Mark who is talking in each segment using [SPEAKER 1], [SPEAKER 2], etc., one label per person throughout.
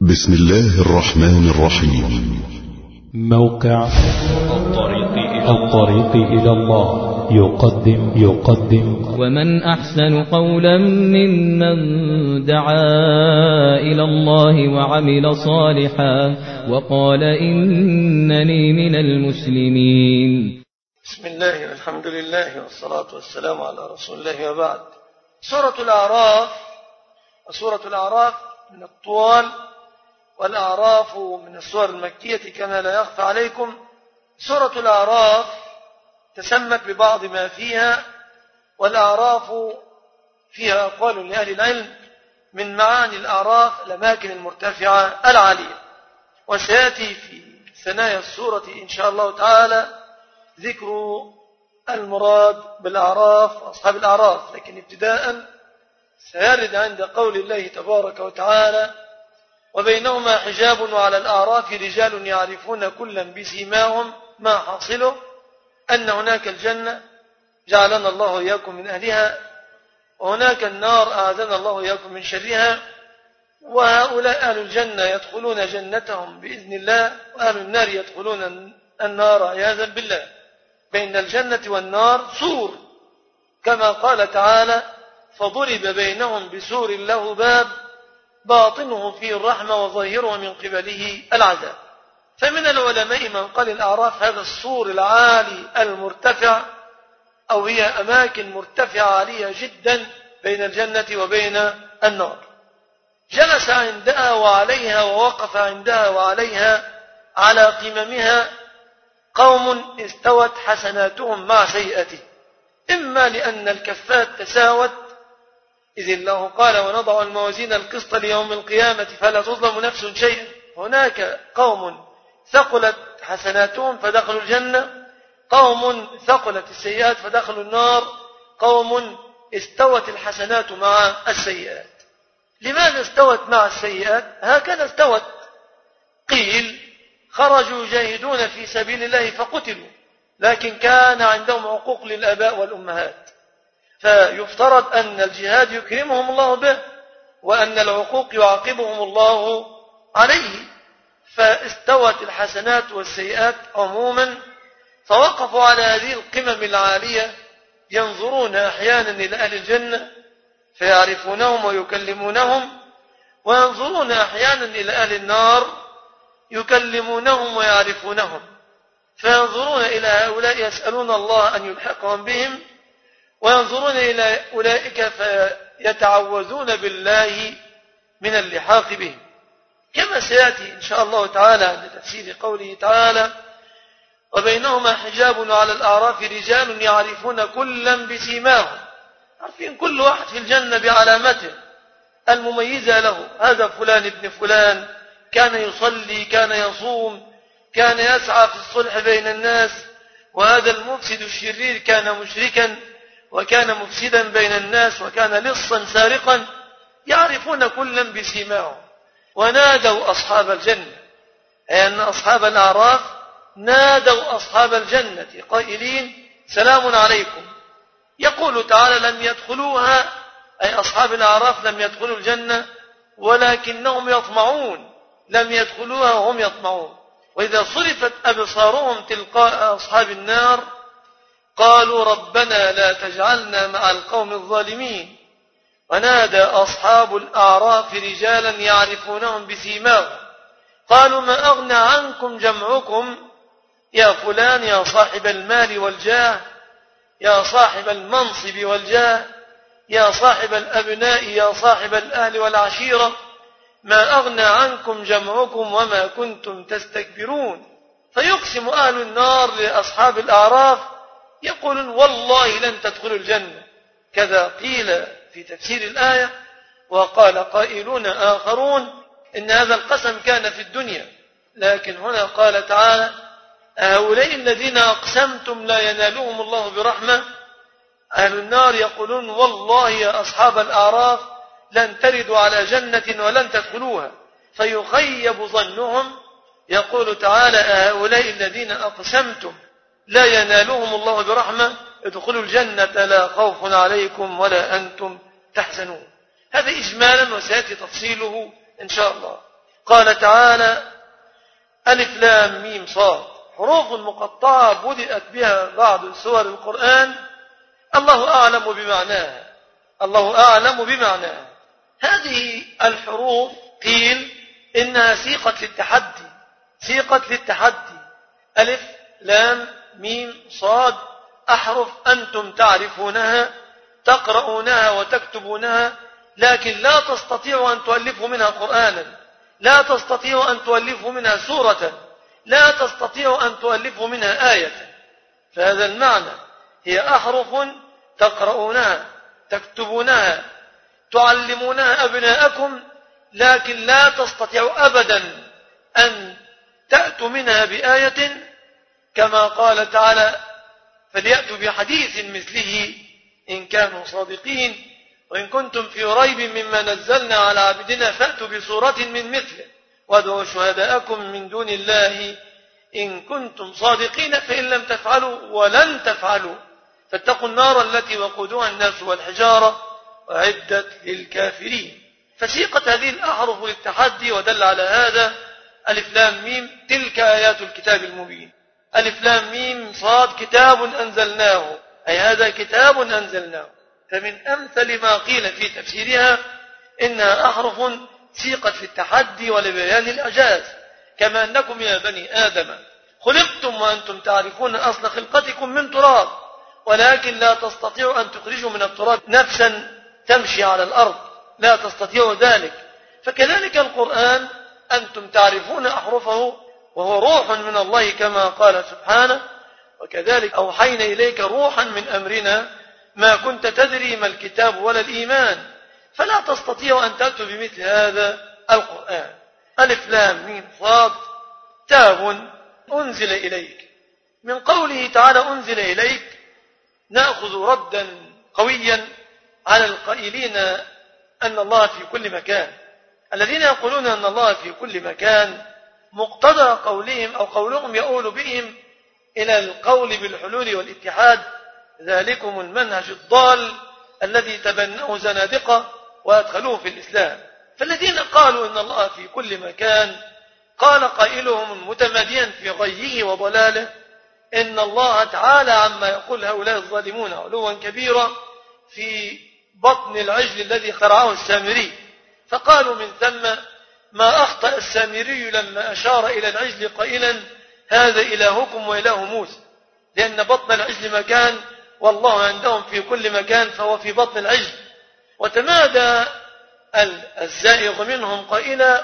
[SPEAKER 1] بسم الله الرحمن الرحيم.
[SPEAKER 2] موقع الطريق إلى الله يقدم
[SPEAKER 3] ومن أحسن قولا ممن دعا إلى الله وعمل صالحا وقال إنني من المسلمين.
[SPEAKER 4] بسم الله والحمد لله والصلاة والسلام على رسول الله وبعد. سورة الأعراف من الطوال، والأعراف من السور المكية كما لا يخفى عليكم. سورة الأعراف تسمت ببعض ما فيها، والأعراف فيها أقوال لأهل العلم من معاني الأعراف الأماكن المرتفعة العالية، وسيأتي في ثنايا السورة إن شاء الله تعالى ذكر المراد بالأعراف وأصحاب الأعراف. لكن ابتداء سيرد عند قول الله تبارك وتعالى: وبينهما حجاب وعلى الأعراف رجال يعرفون كلا بسيماهم. ما حاصله؟ أن هناك الجنة جعلنا الله إياكم من أهلها، وهناك النار أعاذنا الله إياكم من شرها، وهؤلاء أهل الجنة يدخلون جنتهم بإذن الله، وأهل النار يدخلون النار عياذا بالله. بين الجنة والنار سور، كما قال تعالى: فضرب بينهم بسور له باب باطنه فيه الرحمة وظاهره من قبله العذاب. فمن العلماء من قال الأعراف هذا السور العالي المرتفع، أو هي أماكن مرتفعة عالية جدا بين الجنة وبين النار. جلس عندها وعليها ووقف عندها وعليها على قممها قوم استوت حسناتهم مع سيئته، إما لأن الكفات تساوت، إذ الله قال: ونضع الموازين القسط ليوم القيامة فلا تظلم نفس شيئا. هناك قوم ثقلت حسناتهم فدخلوا الجنة، قوم ثقلت السيئات فدخلوا النار، قوم استوت الحسنات مع السيئات. لماذا استوت مع السيئات؟ هكذا استوت. قيل: خرجوا يجاهدون في سبيل الله فقتلوا، لكن كان عندهم عقوق للآباء والأمهات، فيفترض أن الجهاد يكرمهم الله به، وأن العقوق يعاقبهم الله عليه. فاستوت الحسنات والسيئات عموما، فوقفوا على هذه القمم العالية ينظرون أحيانا إلى أهل الجنة فيعرفونهم ويكلمونهم، وينظرون أحيانا إلى أهل النار يكلمونهم ويعرفونهم، فينظرون إلى هؤلاء يسألون الله أن يلحقهم بهم، وينظرون إلى أولئك فيتعوذون بالله من اللحاق بهم، كما سيأتي إن شاء الله تعالى عند تفسير قوله تعالى: وبينهما حجاب وعلى الأعراف رجال يعرفون كلا بسيماهم. عارفين كل واحد في الجنة بعلامته المميزة له. هذا فلان ابن فلان، كان يصلي، كان يصوم، كان يسعى في الصلح بين الناس. وهذا المفسد الشرير كان مشركا، وكان مفسدا بين الناس، وكان لصا سارقا. يعرفون كلا بسيماهم. ونادوا أصحاب الجنة، أي أن أصحاب الأعراف نادوا أصحاب الجنة قائلين: سلام عليكم. يقول تعالى: لم يدخلوها، أي أصحاب الأعراف لم يدخلوا الجنة، ولكنهم يطمعون. لم يدخلوها وهم يطمعون. وإذا صرفت أبصارهم تلقاء أصحاب النار قالوا: ربنا لا تجعلنا مع القوم الظالمين. ونادى أصحاب الأعراف رجالا يعرفونهم بسيماهم قالوا: ما أغنى عنكم جمعكم يا فلان، يا صاحب المال والجاه، يا صاحب المنصب والجاه، يا صاحب الأبناء، يا صاحب الأهل والعشيرة، ما أغنى عنكم جمعكم وما كنتم تستكبرون. فيقسم أهل النار لأصحاب الأعراف يقولون: والله لن تدخلوا الجنة. كذا قيل في تفسير الآية. وقال قائلون آخرون إن هذا القسم كان في الدنيا، لكن هنا قال تعالى: هؤلاء الذين أقسمتم لا ينالهم الله برحمة. أهل النار يقولون: والله يا أصحاب الأعراف لن تردوا على جنة ولن تدخلوها. فيخيب ظنهم. يقول تعالى: هؤلاء الذين أقسمتم لا ينالهم الله برحمة ادخلوا الجنة لا خوف عليكم ولا أنتم تحزنون. هذا إجمالا، وسيأتي تفصيله إن شاء الله. قال تعالى: ألف لام ميم صاد، حروف مقطعة بدأت بها بعض سور القرآن، الله أعلم بمعناها، الله أعلم بمعناها. هذه الحروف قيل إنها سيقة للتحدي، سيقة للتحدي. ألف لام ميم صاد، أحرف أنتم تعرفونها، تقرؤونها وتكتبونها، لكن لا تستطيعوا أن تؤلفوا منها قرآنا، لا تستطيعوا أن تؤلفوا منها سورة، لا تستطيعوا أن تؤلفوا منها آية. فهذا المعنى، هي أحرف تقرؤونها تكتبونها تعلمونها أبناءكم، لكن لا تستطيعوا أبدا أن تأتوا منها بآية، كما قال تعالى: فليأتوا بحديث مثله إن كانوا صادقين، وإن كنتم في ريب مما نزلنا على عبدنا فأتوا بسورة من مثله وادعوا شهداءكم من دون الله إن كنتم صادقين، فإن لم تفعلوا ولن تفعلوا فاتقوا النار التي وقودها الناس والحجارة أعدت للكافرين. فسيقت هذه الأحرف للتحدي، ودل على هذا ألف لام ميم تلك آيات الكتاب المبين. ألف لام ميم صاد كتاب أنزلناه، أي هذا كتاب أنزلناه. فمن أمثل ما قيل في تفسيرها إنها أحرف سيقت في التحدي ولبيان الإعجاز، كما أنكم يا بني آدم خلقتم وأنتم تعرفون أصل خلقتكم من تراب، ولكن لا تستطيعوا أن تخرجوا من التراب نفسا تمشي على الأرض، لا تستطيعوا ذلك. فكذلك القرآن أنتم تعرفون أحرفه وهو روح من الله، كما قال سبحانه: وكذلك أوحينا إليك روحا من أمرنا ما كنت تدري ما الكتاب ولا الإيمان، فلا تستطيع أن تأتوا بمثل هذا القرآن. ألف لام ميم صاد كتاب أنزل إليك. من قوله تعالى أنزل إليك نأخذ ردا قويا على القائلين أن الله في كل مكان. الذين يقولون أن الله في كل مكان مقتضى قولهم أو قولهم يؤول بهم إلى القول بالحلول والاتحاد، ذلكم المنهج الضال الذي تبناه زنادقة وأدخلوه في الإسلام. فالذين قالوا إن الله في كل مكان قال قائلهم المتماديا في غيه وضلاله: إن الله تعالى عما يقول هؤلاء الظالمون علوا كبيرا في بطن العجل الذي خرعه السامري. فقالوا من ثم ما أخطأ السامري لما أشار إلى العجل قائلا: هذا إلهكم وإله موسى، لأن بطن العجل مكان والله عندهم في كل مكان، فهو في بطن العجل. وتمادى الزائغ منهم قائلا: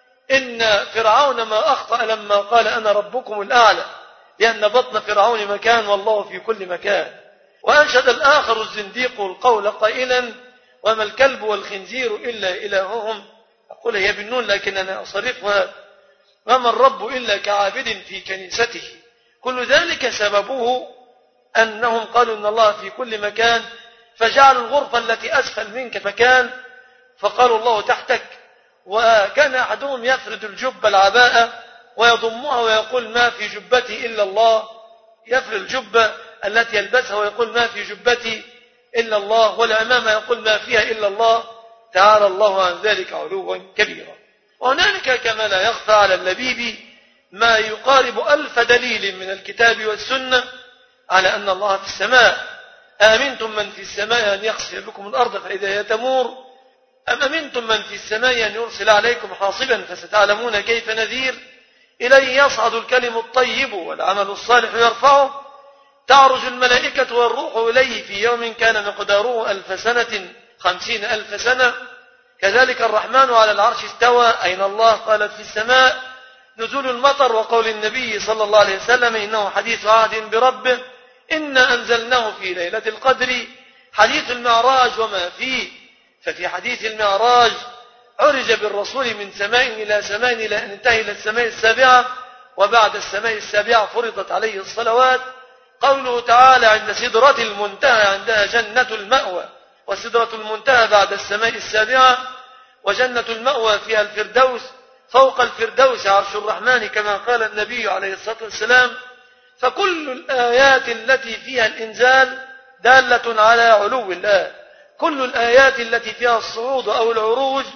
[SPEAKER 4] إن فرعون ما أخطأ لما قال أنا ربكم الأعلى، لأن بطن فرعون مكان والله في كل مكان. وأنشد الآخر الزنديق القول قائلا: وما الكلب والخنزير إلا إلههم، أقول هي بالنون لكن أنا أصرفها: وما الرب إلا كعابد في كنيسته. كل ذلك سببه أنهم قالوا إن الله في كل مكان، فجعلوا الغرفة التي أسفل منك مكان فقالوا الله تحتك. وكان أحدهم يفرد الجبة العباءة ويضمها ويقول ما في جبتي إلا الله، يفرد الجبة التي يلبسها ويقول ما في جبتي إلا الله، والأمامة يقول ما فيها إلا الله، تعالى الله عن ذلك علوا كبيرا. وهنالك كما لا يخفى على اللبيب ما يقارب 1000 دليل من الكتاب والسنة على أن الله في السماء. آمنتم من في السماء أن يخسف بكم الأرض فإذا هي تمور، أم أمنتم من في السماء أن يرسل عليكم حاصبا فستعلمون كيف نذير. إليه يصعد الكلم الطيب والعمل الصالح يرفعه، تعرج الملائكة والروح إليه في يوم كان مقداره 1000 سنة 50,000 سنة. كذلك الرحمن على العرش استوى. أين الله؟ قالت في السماء. نزول المطر وقول النبي صلى الله عليه وسلم إنه حديث عهد بربه، إنا أنزلناه في ليلة القدر. حديث المعراج وما فيه، ففي حديث المعراج عرج بالرسول من سماء إلى سماء إلى أن انتهى إلى السماء السابعة، وبعد السماء السابعة فرضت عليه الصلوات. قوله تعالى عند سدرة المنتهى عندها جنة المأوى، وسدرة المنتهى بعد السماء السابعة، وجنة المأوى فيها الفردوس، فوق الفردوس عرش الرحمن كما قال النبي عليه الصلاة والسلام. فكل الآيات التي فيها الإنزال دالة على علو الله، كل الآيات التي فيها الصعود أو العروج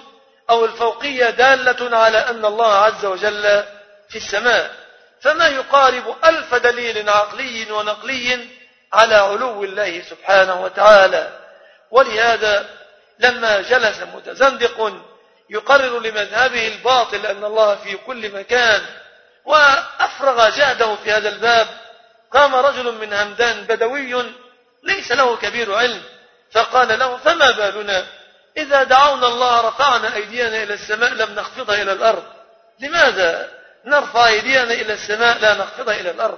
[SPEAKER 4] أو الفوقية دالة على أن الله عز وجل في السماء، فما يقارب 1000 دليل عقلي ونقلي على علو الله سبحانه وتعالى. ولهذا لما جلس متزندق يقرر لمذهبه الباطل أن الله في كل مكان وأفرغ جهده في هذا الباب، قام رجل من همدان بدوي ليس له كبير علم فقال له: فما بالنا إذا دعونا الله رفعنا أيدينا إلى السماء لم نخفضها إلى الأرض، لماذا نرفع أيدينا إلى السماء لا نخفضها إلى الأرض؟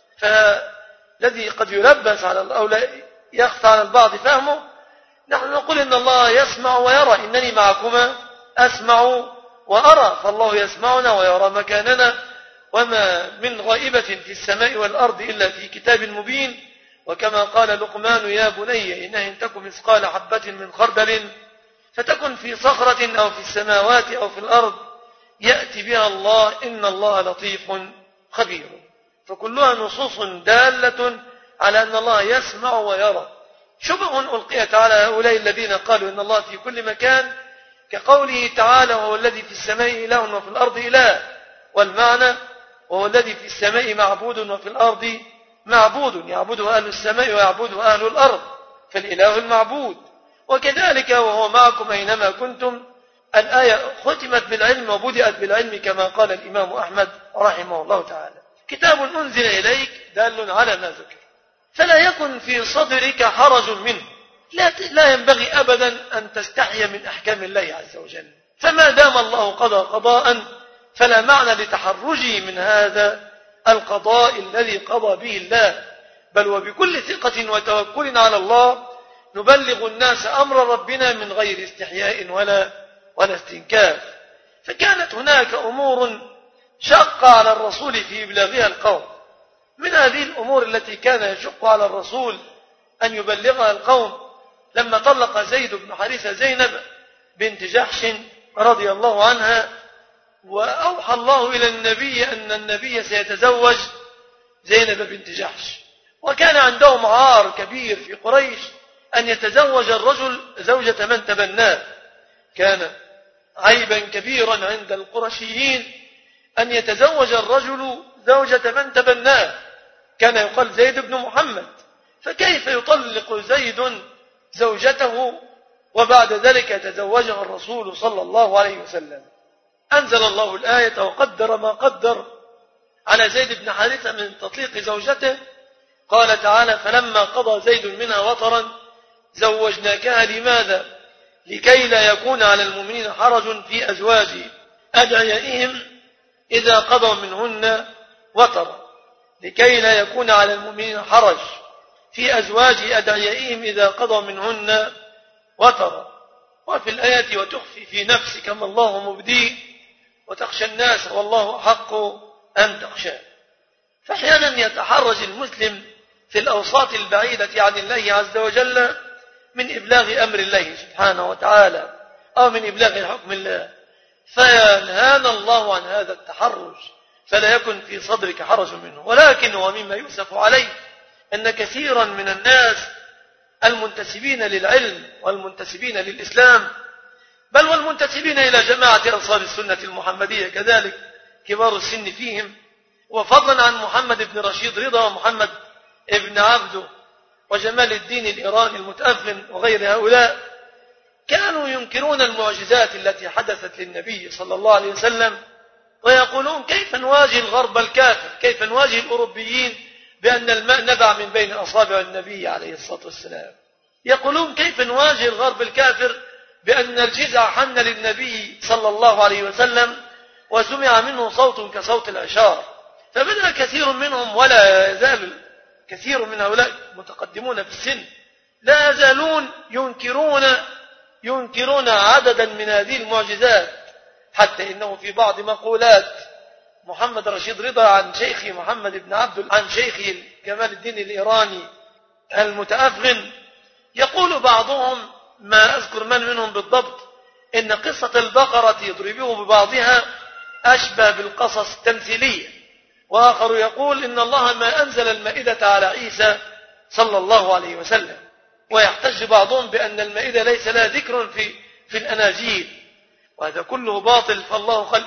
[SPEAKER 4] فالذي قد يلبس على أو لا يخفى على البعض فهمه، نحن نقول إن الله يسمع ويرى، إنني معكما أسمع وأرى، فالله يسمعنا ويرى مكاننا، وما من غائبة في السماء والأرض إلا في كتاب مبين. وكما قال لقمان: يا بني إنها إن تك مثقال حبة من خردل فتكن في صخرة أو في السماوات أو في الأرض يأتي بها الله إن الله لطيف خبير. فكلها نصوص دالة على أن الله يسمع ويرى. شبه ألقيت على هؤلاء الذين قالوا إن الله في كل مكان، كقوله تعالى: وهو الذي في السماء إله وفي الأرض إله، والمعنى: وهو الذي في السماء معبود وفي الأرض معبود، يعبده أهل السماء ويعبده أهل الأرض، فالإله المعبود. وكذلك وهو معكم أينما كنتم، الآية ختمت بالعلم وبدأت بالعلم كما قال الإمام أحمد رحمه الله تعالى: كتاب أنزل إليك دال على ما ذكر، فلا يكن في صدرك حرج منه. لا ينبغي أبدا أن تستحي من أحكام الله عز وجل، فما دام الله قضى قضاء فلا معنى لتحرجه من هذا القضاء الذي قضى به الله، بل وبكل ثقة وتوكل على الله نبلغ الناس أمر ربنا من غير استحياء ولا استنكاف. فكانت هناك أمور شق على الرسول في إبلاغها القوم. من هذه الأمور التي كان يشق على الرسول أن يبلغها القوم، لما طلق زيد بن حارثة زينب بنت جحش رضي الله عنها، وأوحى الله إلى النبي أن النبي سيتزوج زينب بنت جحش، وكان عندهم عار كبير في قريش أن يتزوج الرجل زوجة من تبناه، كان عيبا كبيرا عند القرشيين أن يتزوج الرجل زوجة من تبناه، كان يقال زيد بن محمد، فكيف يطلق زيد زوجته وبعد ذلك يتزوجها الرسول صلى الله عليه وسلم؟ أنزل الله الآية وقدر ما قدر على زيد بن حارثة من تطليق زوجته. قال تعالى: فلما قضى زيد منها وطرا زوجناكها. لماذا؟ لكي لا يكون على المؤمنين حرج في أزواج أدعيائهم إذا قضوا منهن وطرا، لكي لا يكون على المؤمنين حرج في أزواج أدعيائهم إذا قضوا منهن وطرا. وفي الآية: وتخفي في نفسك ما الله مبديه وتخشى الناس والله أحق أن تخشاه. فأحيانا يتحرج المسلم في الأوساط البعيدة عن الله عز وجل من إبلاغ أمر الله سبحانه وتعالى أو من إبلاغ حكم الله، فينهانا الله عن هذا التحرج، فلا يكن في صدرك حرج منه. ولكن ومما يؤسف عليه أن كثيرا من الناس المنتسبين للعلم والمنتسبين للإسلام، بل والمنتسبين إلى جماعة أنصار السنة المحمدية كذلك كبار السن فيهم، وفضلا عن محمد بن رشيد رضا ومحمد ابن عبده وجمال الدين الإيراني المتأفن وغير هؤلاء، كانوا ينكرون المعجزات التي حدثت للنبي صلى الله عليه وسلم، ويقولون: كيف نواجه الغرب الكافر، كيف نواجه الأوروبيين بأن الماء نبع من بين أصابع النبي عليه الصلاة والسلام؟ يقولون: كيف نواجه الغرب الكافر بأن الجزع حن للنبي صلى الله عليه وسلم وسمع منه صوت كصوت العشار؟ فبدأ كثير منهم، ولا يزال كثير من هؤلاء متقدمون في السن لا يزالون ينكرون عددا من هذه المعجزات، حتى إنه في بعض مقولات محمد رشيد رضا عن شيخي محمد بن عبد عن شيخي جمال الدين الإيراني المتأفغن، يقول بعضهم، ما أذكر من منهم بالضبط، إن قصة البقرة يضربه ببعضها أشبه بالقصص التمثيلية، وآخر يقول إن الله ما أنزل المائدة على عيسى صلى الله عليه وسلم، ويحتج بعضهم بأن المائدة ليس لها ذكر في الأناجيل، وهذا كله باطل. فالله قال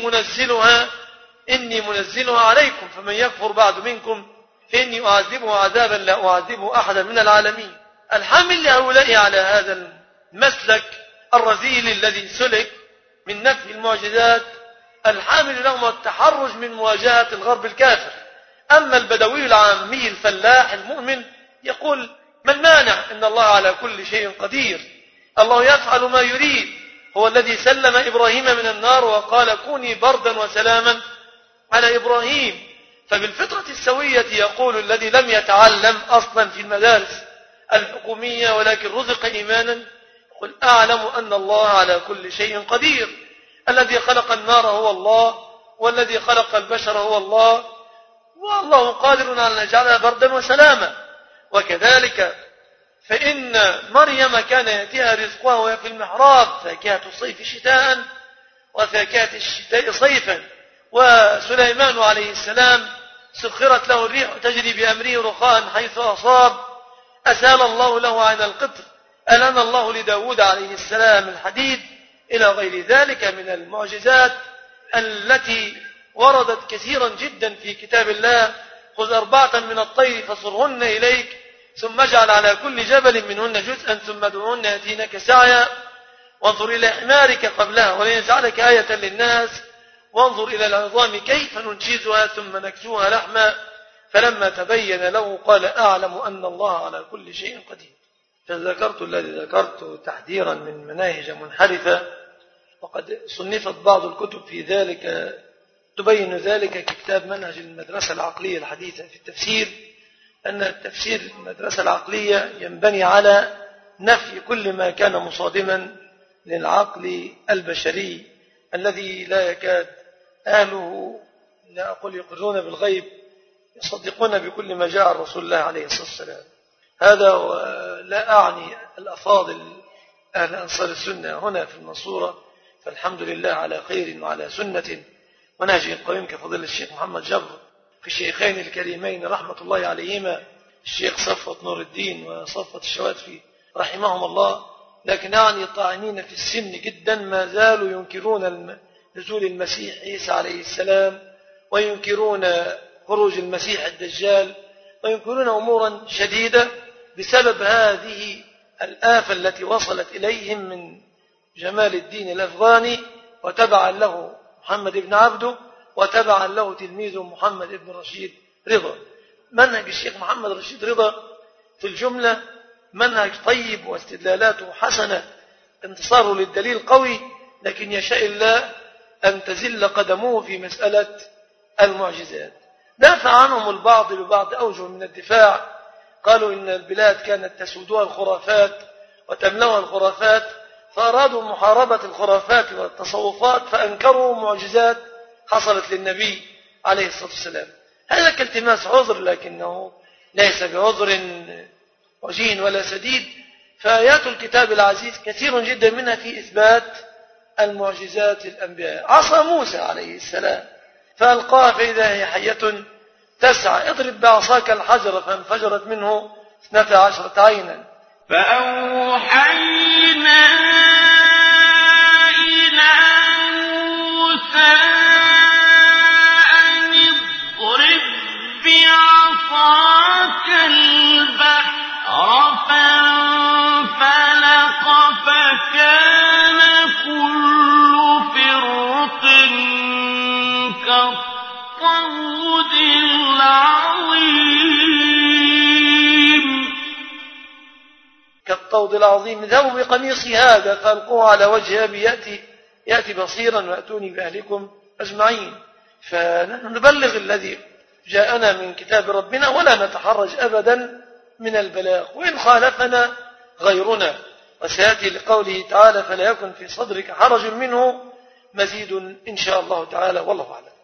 [SPEAKER 4] إني منزلها عليكم فمن يكفر بعد منكم فإني أعذبه عذابا لا أعذبه أحدا من العالمين. الحامل لهؤلاء على هذا المسلك الرذيل الذي سلك من نفي المعجزات الحامل لهم التحرج من مواجهة الغرب الكافر. أما البدوي العامي الفلاح المؤمن يقول ما المانع إن الله على كل شيء قدير، الله يفعل ما يريد، هو الذي سلم إبراهيم من النار وقال كوني بردا وسلاما على إبراهيم. فبالفطرة السوية يقول الذي لم يتعلم أصلا في المدارس الحكومية ولكن رزق إيمانا قل أعلم أن الله على كل شيء قدير، الذي خلق النار هو الله والذي خلق البشر هو الله، والله قادر على أن يجعلها بردا وسلاما. وكذلك فإن مريم كان يأتيها رزقها وهي في المحراب فاكهة الصيف شتاء وفاكهة الشتاء صيفا. وسليمان عليه السلام سخرت له الريح تجري بأمره رخاء حيث أصاب أسال الله له عين القطر ألان الله لداود عليه السلام الحديد إلى غير ذلك من المعجزات التي وردت كثيرا جدا في كتاب الله. خذ 4 من الطير فصرهن إليك ثم اجعل على كل جبل منهن جزءا ثم ادعوهن يأتينك سعيا وانظر إلى حمارك قبلها ولنجعلك آية للناس وانظر إلى العظام كيف ننشزها ثم نكسوها لحما فلما تبين له قال أعلم أن الله على كل شيء قدير. فذكرت الذي ذكرت تحذيرا من مناهج منحرفة، وقد صنفت بعض الكتب في ذلك تبين ذلك ككتاب منهج المدرسة العقلية الحديثة في التفسير، أن التفسير المدرسة العقلية ينبني على نفي كل ما كان مصادما للعقل البشري الذي لا يكاد أهله لا أقول يقرون بالغيب يصدقون بكل ما جاء عن رسول الله عليه الصلاة والسلام. هذا لا أعني الأفاضل أهل أنصار السنة هنا في المنصورة، فالحمد لله على خير وعلى سنة ونهج قويم كفضل الشيخ محمد جبر في الشيخين الكريمين رحمة الله عليهما الشيخ صفوة نور الدين وصفوة الشواتفي رحمهم الله. لكن أعني الطاعنين في السن جدا ما زالوا ينكرون نزول المسيح عيسى عليه السلام وينكرون خروج المسيح الدجال وينكرون أمورا شديدة بسبب هذه الآفة التي وصلت إليهم من جمال الدين الأفغاني وتبعا له محمد بن عبده وتبعا له تلميذه محمد بن رشيد رضا. منهج الشيخ محمد رشيد رضا في الجملة منهج طيب واستدلالاته حسنة، انتصاره للدليل قوي، لكن يشاء الله أن تزل قدمه في مسألة المعجزات. دافع عنهم البعض ببعض أوجه من الدفاع، قالوا إن البلاد كانت تسودها الخرافات وتملأها الخرافات فأرادوا محاربة الخرافات والتصوفات فأنكروا معجزات حصلت للنبي عليه الصلاة والسلام. هذا كالتماس عذر لكنه ليس بعذر وجين ولا سديد. فآيات الكتاب العزيز كثير جدا منها في إثبات المعجزات الأنبياء. عصا موسى عليه السلام فألقاها فإذا هي حية تسعى اضرب بعصاك الحجر فانفجرت منه 12 عينا.
[SPEAKER 5] فأوحينا إلى موسى أن اضرب بعصاك البحر فانفلق فكان كل فرق كالطود
[SPEAKER 4] العظيم ذهبوا بقميصي هذا فألقوه على وجه أبي يأتي بصيرا وأتوني بأهلكم أجمعين. فنحن نبلغ الذي جاءنا من كتاب ربنا ولا نتحرج أبدا من البلاغ وإن خالفنا غيرنا. وسيأتي لقوله تعالى فلا يكن في صدرك حرج منه مزيد إن شاء الله تعالى والله أعلم.